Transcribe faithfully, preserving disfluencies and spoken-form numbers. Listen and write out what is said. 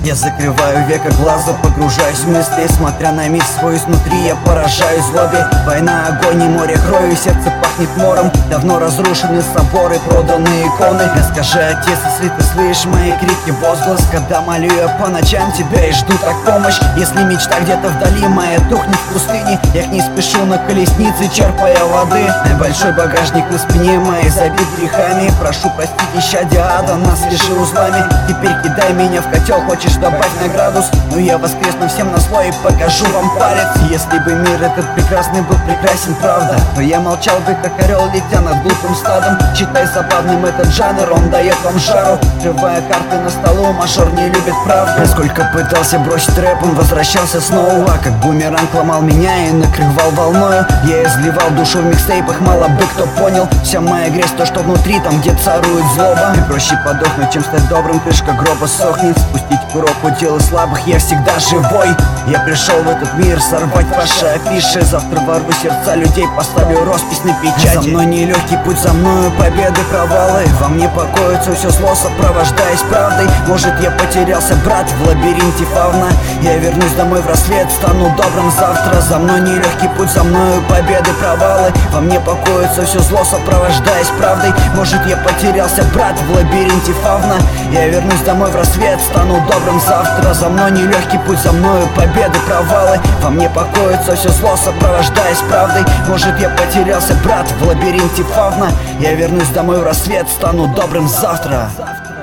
Я закрываю века, глаза, погружаюсь в мысли. Смотря на мир свой изнутри, я поражаюсь злобе. Война, огонь и море крови, сердце пахнет мором. Давно разрушены соборы, проданные иконы. Не скажи, отец, если ты слышишь мои крики, возглас, когда молю я по ночам тебя и жду так помощь. Если мечта где-то вдали моя тухнет в пустыне, я к ней спешу на колеснице, черпая воды. Большой багажник на спине моей забит грехами. Прошу простить, исчадие ада, нас свяжи узлами. Теперь кидай меня в котел, хочешь добавь на градус, но я воскресну всем на слой и покажу вам палец. Если бы мир этот прекрасный был прекрасен, правда, то я молчал бы, как орел, летя над глупым стадом. Считай забавным этот жанр, он дает вам жару. Открывая карты на столу, мажор не любит правду. Сколько пытался бросить рэп, он возвращался снова, как бумеранг ломал меня и накрывал волною. Я изливал душу в микстейпах, мало бы кто понял. Вся моя грязь, то, что внутри, там, где царует злоба. И проще подохнуть, чем стать добрым, крышка гроба сохнет. Спустить курок у тела слабых, я всегда живой. Я пришел в этот мир сорвать ваши афиши. Завтра ворву сердца людей, поставлю роспись на печати. За мной нелегкий путь, за мною победы, провалы. Во мне покоится все зло, сопровождаясь правдой. Может, я потерялся, брат, в лабиринте фауна. Я вернусь домой в рассвет, стану добрым завтра. За мной нелегкий путь, за мною победы, провалы. Во мне покоится все зло, сопровождаясь правдой. Может, я потерялся, брат, в лабиринте фауна. Я вернусь домой в рассвет, стану добрым завтра. За мной нелегкий путь, за мною победы, провалы. Во мне покоится все зло, сопровождаясь правдой. Может, я потерялся, брат, в лабиринте фауна. Я вернусь домой в рассвет, стану добрым завтра.